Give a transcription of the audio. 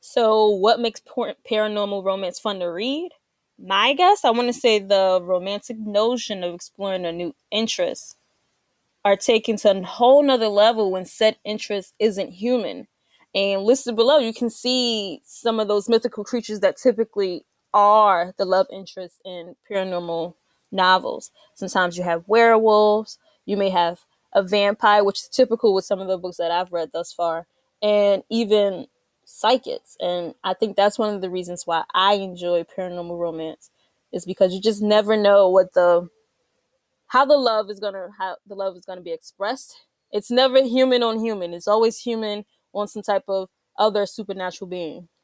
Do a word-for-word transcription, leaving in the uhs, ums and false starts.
So, what makes por- paranormal romance fun to read? My guess, I want to say the romantic notion of exploring a new interest are taken to a whole nother level when said interest isn't human. And listed below, you can see some of those mythical creatures that typically are the love interest in paranormal novels. Sometimes you have werewolves, you may have a vampire, which is typical with some of the books that I've read thus far, and even psychics. And I think that's one of the reasons why I enjoy paranormal romance, is because you just never know what the how the love is gonna how the love is gonna be expressed. It's never human on human. It's always human on some type of other supernatural being.